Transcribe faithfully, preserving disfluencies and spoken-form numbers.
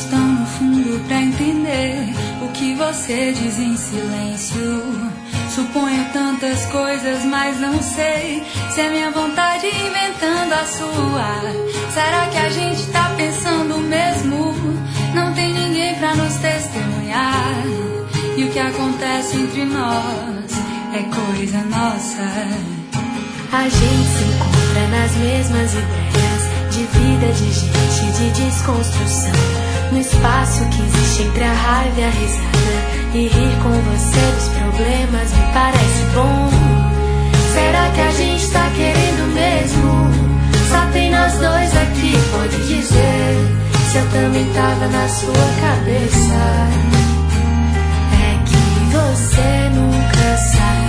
tão no fundo pra entender o que você diz em silêncio. Suponho tantas coisas, mas não sei se é minha vontade inventando a sua. Será que a gente tá pensando o mesmo? Não tem ninguém pra nos testemunhar. E o que acontece entre nós é coisa nossa. A gente se encontra nas mesmas ideias de vida, de gente, de desconstrução. No espaço que existe entre a raiva e a risada. E rir com você dos problemas me parece bom. Será que a gente tá querendo mesmo? Só tem nós dois aqui, pode dizer se eu também tava na sua cabeça. É que você nunca sabe.